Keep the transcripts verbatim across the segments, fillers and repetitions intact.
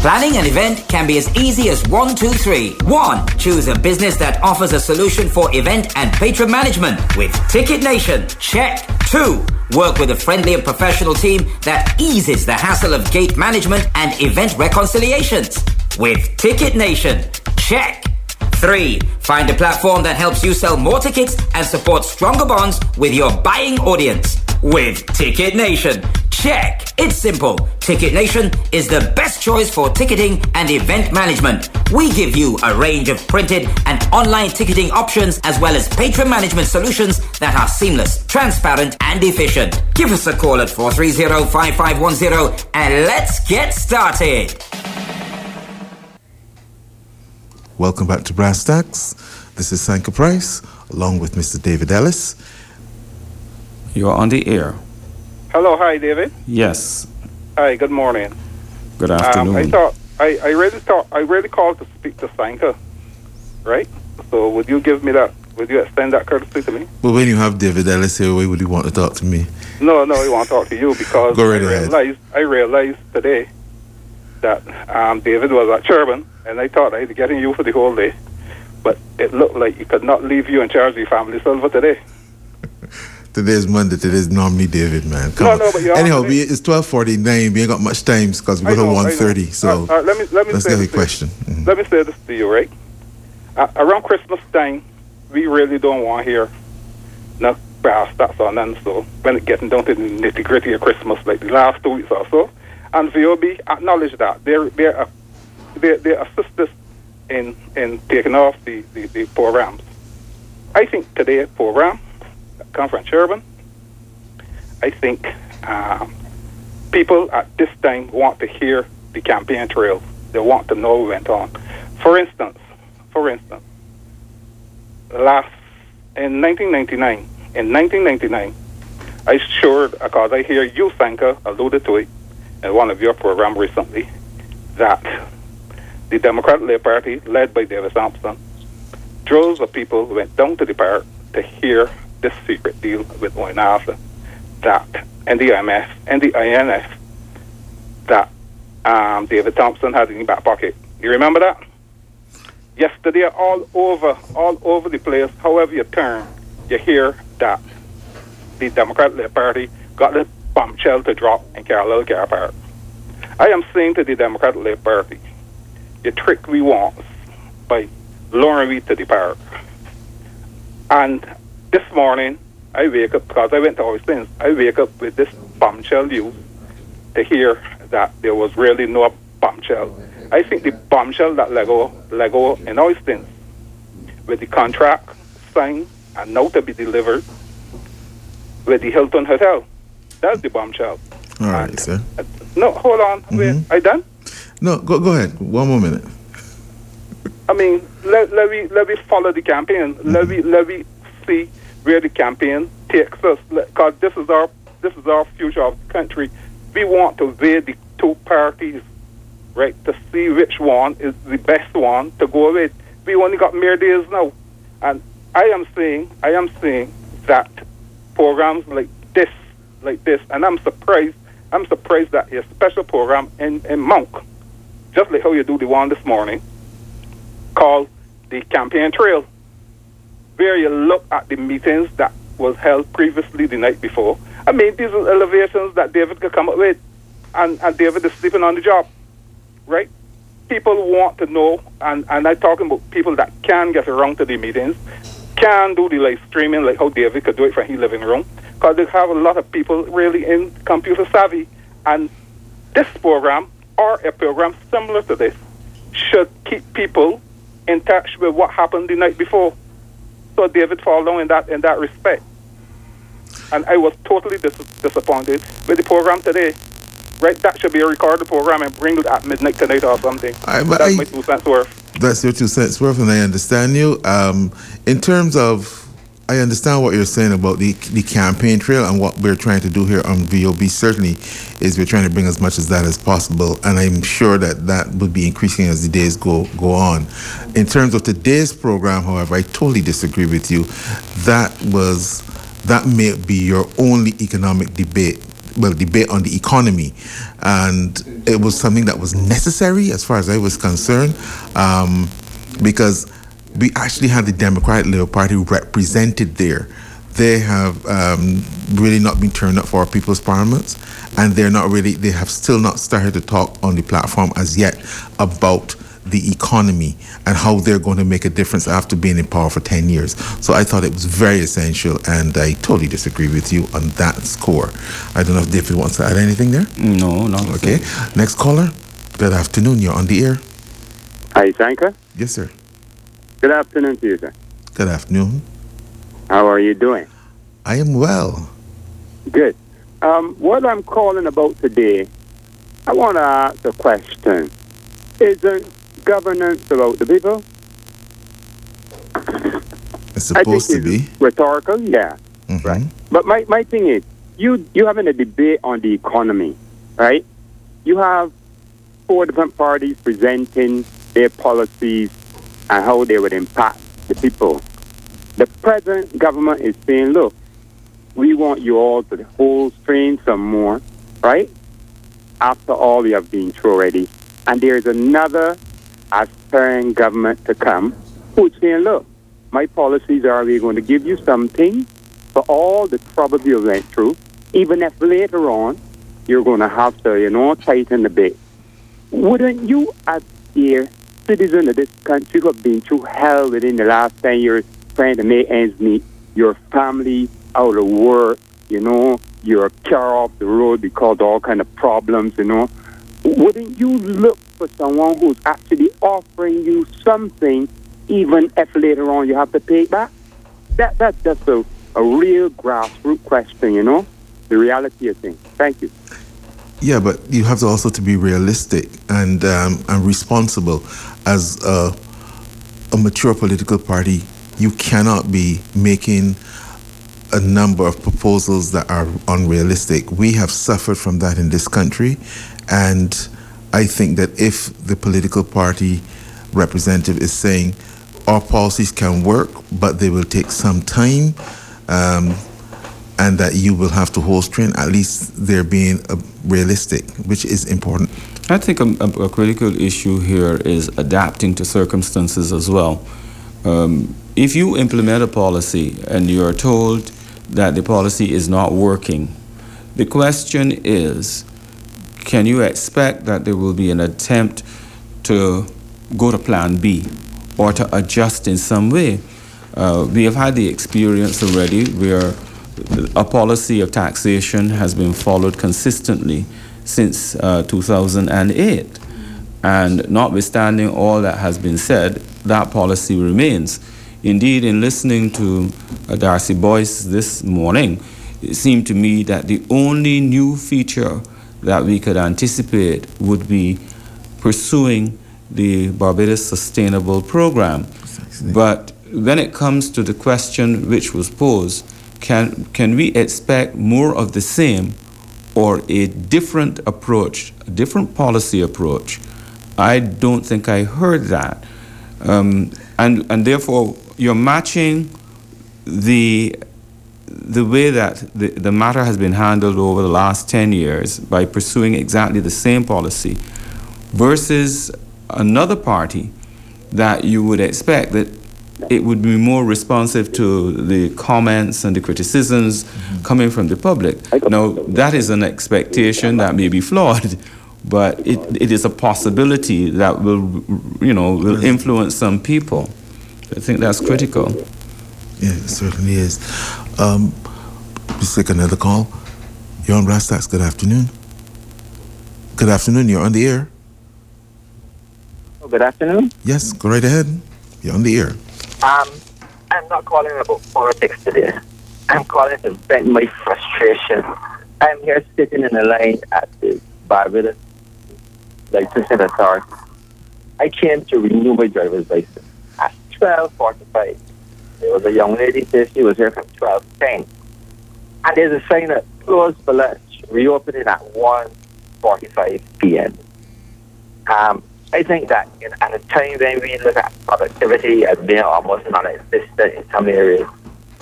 Planning an event can be as easy as one, two, three. One, choose a business that offers a solution for event and patron management with Ticket Nation. Check. Two, work with a friendly and professional team that eases the hassle of gate management and event reconciliations with Ticket Nation. Check. Three, find a platform that helps you sell more tickets and support stronger bonds with your buying audience with Ticket Nation. Check. It's simple. Ticket Nation is the best choice for ticketing and event management. We give you a range of printed and online ticketing options as well as patron management solutions that are seamless, transparent and efficient. Give us a call at four three zero, five five one zero and let's get started. Welcome back to Brass Tacks. This is Sanka Price along with Mister David Ellis. You are on the air. Hello, hi, David. Yes. Hi, good morning. Good afternoon. Um, I thought I, I really thought I really called to speak to Sanka, right? So would you give me that? Would you extend that courtesy to me? Well, when you have David Ellis here, why would you want to talk to me? No, no, I want to talk to you because Go right I ahead. realized I realized today that um, David was at Sherburn, and I thought I'd be getting you for the whole day, but it looked like you could not leave you in charge of your family silver today. Today's Monday. Today's normally David, man. Come No, on. no, but you're anyhow, on we, it's twelve forty-nine. We ain't got much time because we I go to know, one I know. thirty. So Uh, uh, let me let me let's say get a this to you. question. Mhm. Let me say this to you, right? Uh, around Christmas time, we really don't want to hear no brass tacks or none. So when it getting down to the nitty gritty of Christmas, like the last two weeks or so, and V O B acknowledge that they're they're uh, they they assist us in in taking off the, the, the programs. I think today's program that come from Sherburn, I think um, people at this time want to hear the campaign trail. They want to know what went on. For instance, for instance, last in nineteen ninety-nine, in nineteen ninety-nine, I sure because I hear you, Sanka, alluded to it in one of your programs recently, that the Democratic Labour Party, led by David Sampson, droves of people went down to the park to hear this secret deal with ONASA, that and the I M F and the I N F that um, David Thompson had in his back pocket. You remember that? Yesterday, all over, all over the place, however you turn, you hear that the Democratic Labour Party got the bombshell to drop in Carlisle Car Park. I am saying to the Democratic Labour Party, you trick we want by luring we to the park. And this morning, I wake up, because I went to Oistins, I wake up with this bombshell news to hear that there was really no bombshell. I think the bombshell that Lego, Lego in Oistins, with the contract signed and now to be delivered with the Hilton Hotel, that's the bombshell. All right, and, sir. Uh, no, hold on. Mm-hmm. Wait, I done? No, go go ahead. One more minute. I mean, let, let me let me follow the campaign. Mm-hmm. Let me let me see where the campaign takes us, because this is our this is our future of the country. We want to weigh the two parties, right, to see which one is the best one to go with. We only got mere days now, and I am saying I am saying that programs like this, like this, and I'm surprised. I'm surprised that a special program in, in Monk, just like how you do the one this morning, called the Campaign Trail, where you look at the meetings that was held previously the night before. I mean, these are elevations that David could come up with, and, and David is sleeping on the job, right? People want to know, and, and I'm talking about people that can get around to the meetings, can do the live streaming like how David could do it from his living room, because they have a lot of people really in computer savvy, and this program, or a program similar to this, should keep people in touch with what happened the night before. So David fall down in that in that respect. And I was totally dis- disappointed with the program today. Right, that should be a recorded program and bring it at midnight tonight or something. I, but That's I, my two cents worth. That's your two cents worth, and I understand you. Um, in terms of, I understand what you're saying about the the campaign trail, and what we're trying to do here on V O B certainly is we're trying to bring as much as that as possible, and I'm sure that that would be increasing as the days go go on. In terms of today's program, however, I totally disagree with you. That was that may be your only economic debate. well, debate on the economy, and it was something that was necessary as far as I was concerned, um, because we actually had the Democratic Labour Party represented there. They have um, really not been turned up for our people's parliaments, and they're not really, they have still not started to talk on the platform as yet about the economy and how they're going to make a difference after being in power for ten years. So I thought it was very essential, and I totally disagree with you on that score. I don't know if David wants to add anything there? No, no. Okay. Next caller. Good afternoon. You're on the air. Hi, Sanka. Yes, sir. Good afternoon to you, sir. Good afternoon. How are you doing? I am well. Good. Um, what I'm calling about today, I want to ask a question. Isn't governance about the people? It's supposed I think to it's be. Rhetorical, yeah. Mm-hmm. Right. But my, my thing is, you you having a debate on the economy, right? You have four different parties presenting their policies and how they would impact the people. The present government is saying, look, we want you all to hold strain some more, right? After all we have been through already. And there's another aspiring government to come who's saying, look, my policies are we going to give you something for all the trouble you went through, even if later on you're going to have to, you know, tighten the bit. Wouldn't you, as a citizen of this country who have been through hell within the last ten years, trying to make ends meet, your family out of work, you know, your car off the road because of all kind of problems, you know, wouldn't you look for someone who's actually offering you something, even if later on you have to pay it back? That That's just a, a real grassroots question, you know, the reality of things. Thank you. Yeah, but you have to also to be realistic and um, and responsible as a, a mature political party. You cannot be making a number of proposals that are unrealistic. We have suffered from that in this country, and I think that if the political party representative is saying our policies can work, but they will take some time, um, and that you will have to hold strain, at least they're being uh, realistic, which is important. I think a, a, a critical issue here is adapting to circumstances as well. Um, if you implement a policy and you're told that the policy is not working, the question is, can you expect that there will be an attempt to go to plan B or to adjust in some way? Uh, we have had the experience already where a policy of taxation has been followed consistently since uh, two thousand eight. And notwithstanding all that has been said, that policy remains. Indeed, in listening to uh, Darcy Boyce this morning, it seemed to me that the only new feature that we could anticipate would be pursuing the Barbados Sustainable Program. But when it comes to the question which was posed, can, can we expect more of the same or a different approach, a different policy approach? I don't think I heard that. Um, and, and therefore, you're matching the, the way that the, the matter has been handled over the last ten years by pursuing exactly the same policy versus another party that you would expect that it would be more responsive to the comments and the criticisms mm-hmm. coming from the public. Now, that is an expectation that may be flawed, but it, it is a possibility that will, you know, will influence some people. I think that's critical. Yeah, it certainly is. Um, let's take another call. You're on Rastax. Good afternoon. Good afternoon. You're on the air. Oh, good afternoon. Yes, go right ahead. You're on the air. Um, I'm not calling about politics today. I'm calling to vent my frustration. I'm here sitting in a line at the Barbados Licensing Authority. I came to renew my driver's license at twelve forty-five. There was a young lady said she was here from twelve ten. And there's a sign that closed for lunch, reopening at one forty-five p.m. Um, I think that in, at a time when we look at productivity as being almost non-existent in some areas,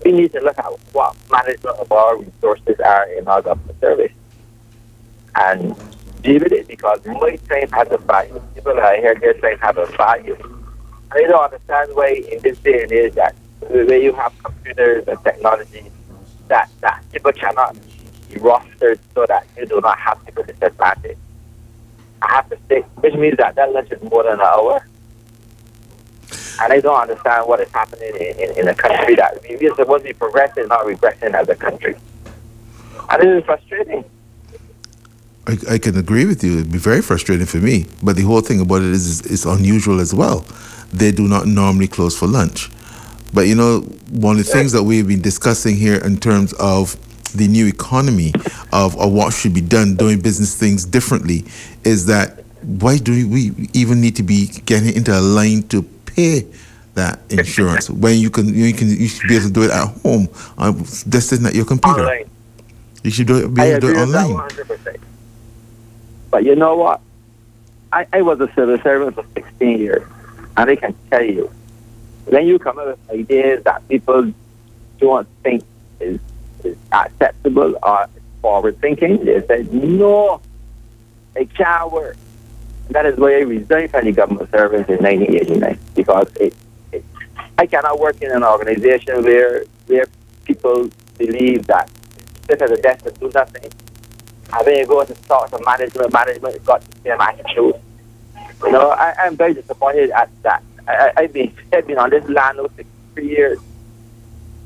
we need to look at what management of our resources are in our government service and deal with it, because my time has a value. People that I hear their time have a value. And I don't understand why in this day and age that where you have computers and technology that, that people cannot be rostered so that you do not have people disadvantage. I have to say, which means that that lunch is more than an hour. And I don't understand what is happening in, in, in a country that we are supposed to be progressing, not regressing as a country. And it is frustrating. I, I can agree with you. It'd be very frustrating for me. But the whole thing about it is, is it's unusual as well. They do not normally close for lunch. But, you know, one of the things that we've been discussing here in terms of the new economy of, of what should be done, doing business things differently, is that why do we even need to be getting into a line to pay that insurance when you can you can you should be able to do it at home, uh, just sitting at your computer. Online. You should do it, be I able to do agree it with that online. one hundred percent. But you know what? I, I was a civil servant for sixteen years, and I can tell you, when you come up with ideas that people don't think is, is acceptable or forward thinking, they say, no, it can't work. And that is why I resigned from the government service in nineteen eighty-nine, because it, it, I cannot work in an organization where where people believe that sit at a desk and do nothing. And then you go to talk to management, management has got the same attitude. You know, I, I'm very disappointed at that. I, I, I've been I've been on this land now for three years,